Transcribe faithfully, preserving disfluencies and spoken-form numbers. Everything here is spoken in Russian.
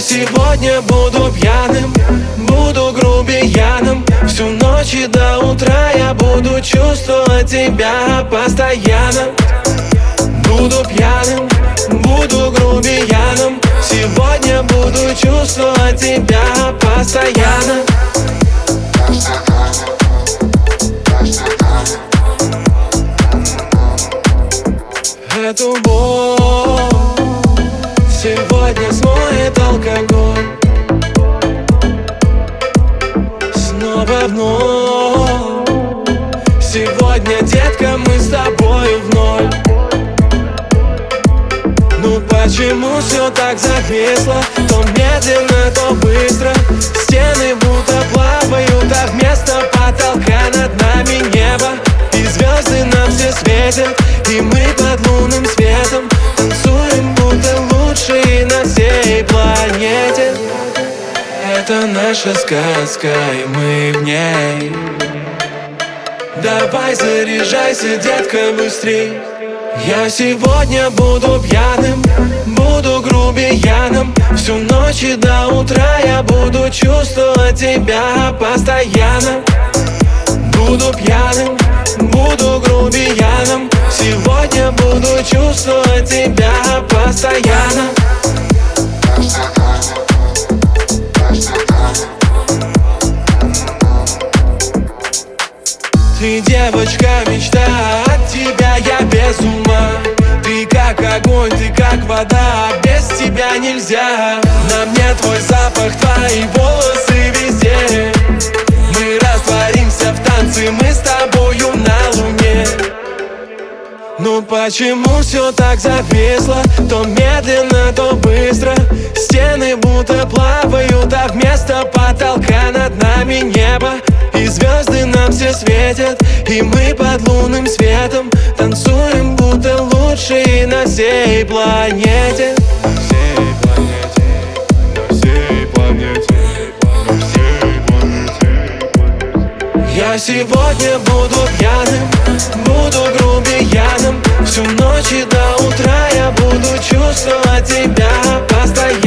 сегодня буду пьяным, буду грубияном. Всю ночь и до утра я буду чувствовать тебя постоянно. Буду пьяным, буду грубияном. Сегодня буду чувствовать тебя постоянно. Эту боль сегодня смоет алкоголь. Снова вновь. Сегодня, детка, мы с тобою в ноль. Ну почему все так зависло? То медленно, то быстро. Стены будто плавают, а вместо потолка над нами небо. И звезды нам все светят, и мы под лунным светом танцуем, будто лучшие на всей планете. Это наша сказка, и мы в ней. Давай заряжайся, детка, быстрей. Я сегодня буду пьяным, буду грубияном. Всю ночь и до утра я буду чувствовать тебя постоянно. Буду пьяным, буду грубияном. Сегодня буду чувствовать тебя постоянно. Ты девочка, мечта, от тебя я без ума. Ты как огонь, ты как вода, без тебя нельзя. На мне твой запах, твои волосы везде. Мы растворимся в танце, мы с тобою на луне. Ну почему все так зависло? То медленно, то быстро. Стены будто плавают, а вместо потолка над нами небо. И звезды нам все светят, и мы под лунным светом танцуем, будто лучшие на всей планете. На всей планете, на всей планете, на всей планете. Я сегодня буду пьяным, буду грубияном. Всю ночь и до утра я буду чувствовать тебя постоянно.